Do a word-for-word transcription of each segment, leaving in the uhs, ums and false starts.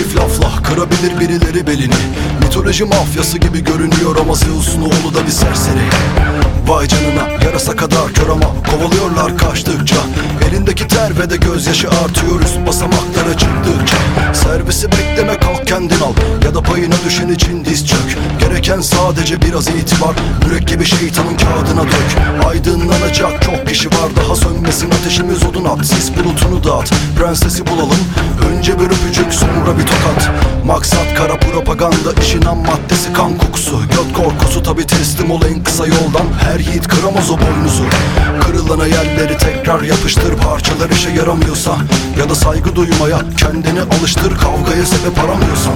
hafif lafla kırabilir birileri belini. Mitoloji mafyası gibi görünüyor ama Zeus'un oğlu da bir serseri. Vay canına, yarasa kadar kör ama kovalıyorlar kaçtıkça. Elindeki ter ve de gözyaşı artıyor üst basamaklara çıktıkça. Servisi bekleme, kalk kendin al ya da payına düşen için diz çök. Gereken sadece biraz itibar, mürekkebi şeytanın kağıdına dök. Aydınlanacak çok kişi var, daha sönmesin ateşimiz, odun at, sis bulutunu dağıt. Prensesi bulalım, önce bir öpücük sonra bir tokat. Maksat kara propaganda, işin ham maddesi kan kokusu. Göt korkusu tabi, teslim ol en kısa yoldan. Her yiğit kıramaz o boynuzu. Kırılan hayalleri tekrar yapıştır, parçalar işe yaramıyorsa ya da saygı duymaya kendini alıştır, kavgaya sebep aramıyorsan.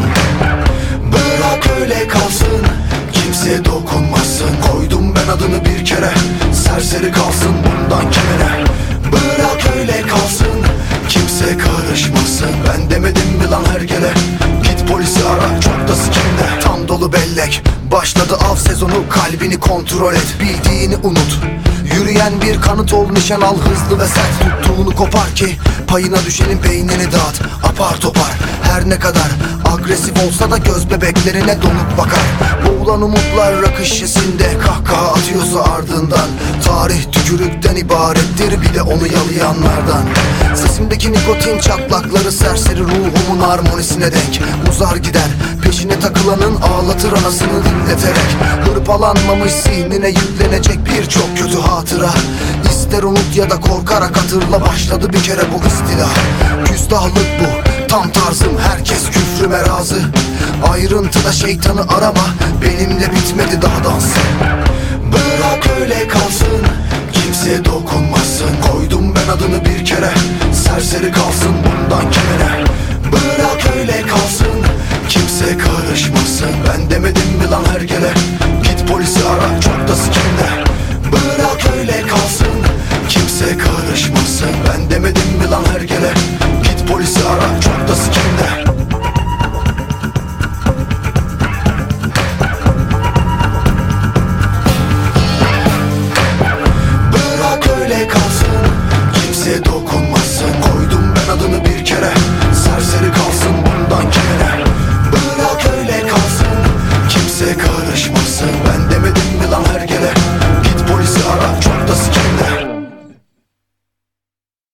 Bırak öyle kalsın, kimseye dokunmasın. Koydum ben adını bir kere, serseri kalsın bundan kime ne? Bırak öyle kalsın, kimse karışmasın. Ben demedim mi lan hergele? Git polisi ara, çok da sikimde. Tam dolu bellek, başladı av sezonu, kalbini kontrol et, bildiğini unut. Yürüyen bir kanıt ol, nişan al hızlı ve sert. Tuttuğunu kopar ki payına düşenin beynini dağıt. Apar topar, her ne kadar agresif olsa da göz bebeklerine donup bakar. Boğulan umutlar rakı şişesinde, kahkaha atıyorsa ardından. Tarih tükürükten ibarettir, bir de onu yalayanlardan. Sesimdeki nikotin çatlakları serseri ruhumun harmonisine denk. Uzar gider, peşine takılanın ağlatır anasını dinleterek. Hırpalanmamış zihnine yüklenecek birçok kötü hatıra. İster unut ya da korkarak hatırla, başladı bir kere bu istila. Küstahlık bu, tam tarzım, herkes küfrüme razı. Ayrıntıda şeytanı arama, benimle bitmedi daha dans. Bırak öyle kalsın, kimseye dokunmasın. Koydum ben adını bir kere, serseri kalsın bundan kime ne? Bırak öyle kalsın, kimse karışmasın. Ben demedim mi lan hergele? Git polisi ara, çok da sikimde. Bırak öyle kalsın, kimse karışmasın. Ben demedim mi lan hergele? Git polisi ara, çok da sikimde. Bırak öyle kalsın, kimseye dokunmasın. Koydum ben adını bir kere, serseri kalsın bundan kime ne? Bırak öyle kalsın, kimse karışmasın. Ben